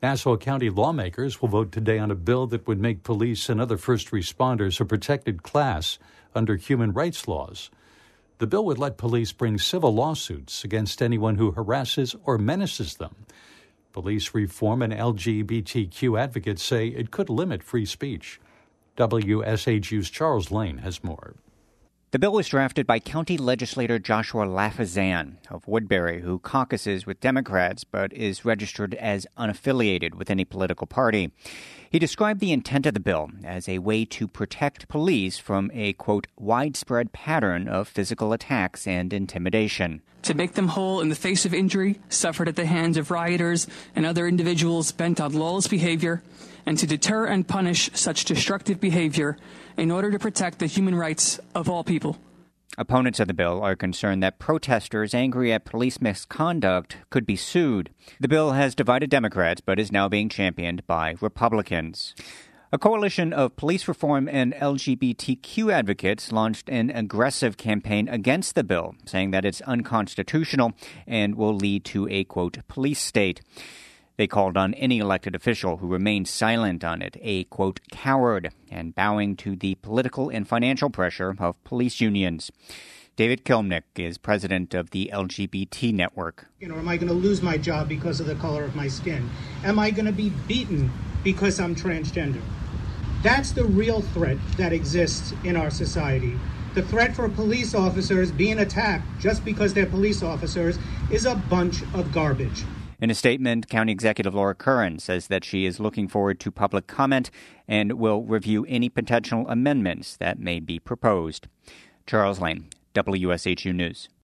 Nassau County lawmakers will vote today on a bill that would make police and other first responders a protected class under human rights laws. The bill would let police bring civil lawsuits against anyone who harasses or menaces them. Police reform and LGBTQ advocates say it could limit free speech. WSHU's Charles Lane has more. The bill was drafted by County Legislator Joshua Lafazan of Woodbury, who caucuses with Democrats but is registered as unaffiliated with any political party. He described the intent of the bill as a way to protect police from a, quote, widespread pattern of physical attacks and intimidation. To make them whole in the face of injury suffered at the hands of rioters and other individuals bent on lawless behavior, and to deter and punish such destructive behavior in order to protect the human rights of all people. Opponents of the bill are concerned that protesters angry at police misconduct could be sued. The bill has divided Democrats but is now being championed by Republicans. A coalition of police reform and LGBTQ advocates launched an aggressive campaign against the bill, saying that it's unconstitutional and will lead to a, quote, police state. They called on any elected official who remained silent on it a, quote, coward, and bowing to the political and financial pressure of police unions. David Kilmnick is president of the LGBT Network. Am I going to lose my job because of the color of my skin? Am I going to be beaten because I'm transgender? That's the real threat that exists in our society. The threat for police officers being attacked just because they're police officers is a bunch of garbage. In a statement, County Executive Laura Curran says that she is looking forward to public comment and will review any potential amendments that may be proposed. Charles Lane, WSHU News.